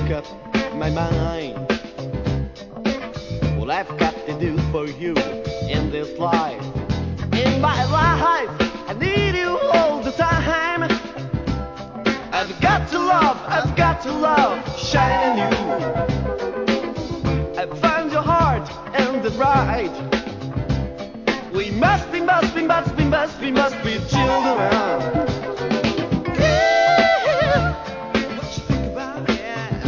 make up my mind. What I've got to do for you in this life. In my life, I need you all the time. I've got to love, shining you. I find your heart and the right. We must be children.